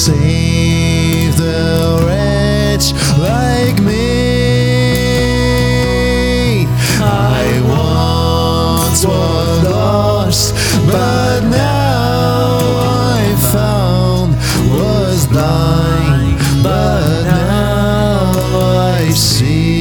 saved a wretch like me. I once was lost, but now I found, was blind, but now I see.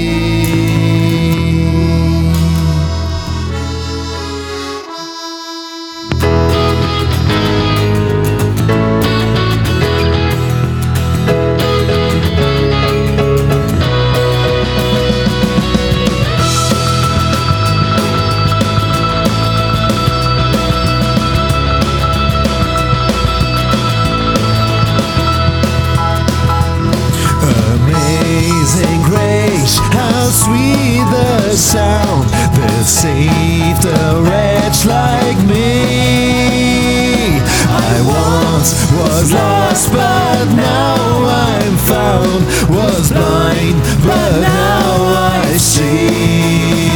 Amazing grace, how sweet the sound that saved a wretch like me. I once was lost, but now I'm found, was blind, but now I see.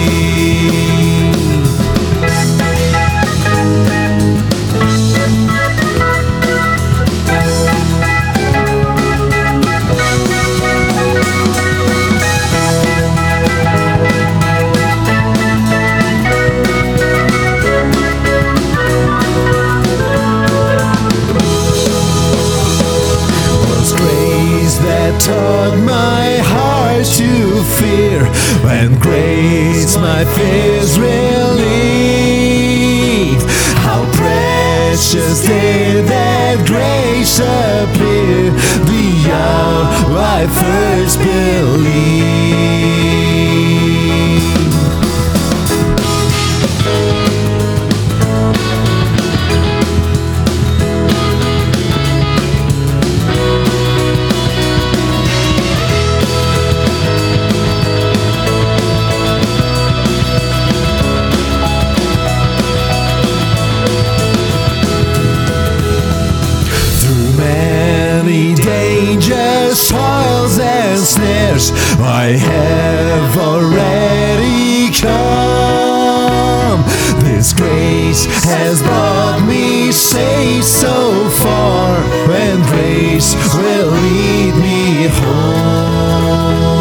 That taught my heart to fear, when grace my fears relieved. How precious did that grace appear, the hour I first believed. Dangers, toils and snares I have already come. This grace has brought me safe so far, and grace will lead me home.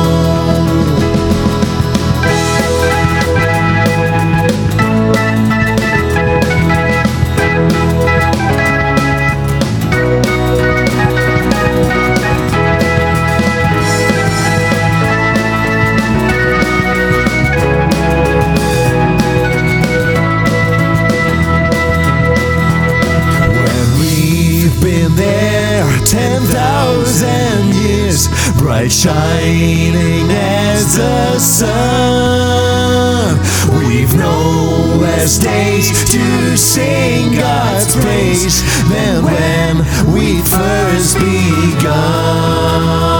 Been there 10,000 years, bright shining as the sun. We've no less days to sing God's praise than when we first begun.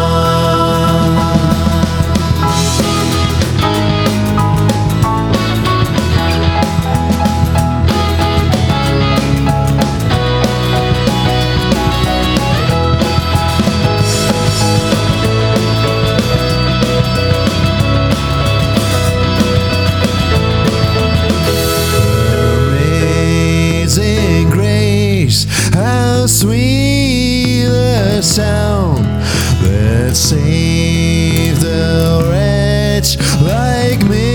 How sweet the sound that saved a wretch like me.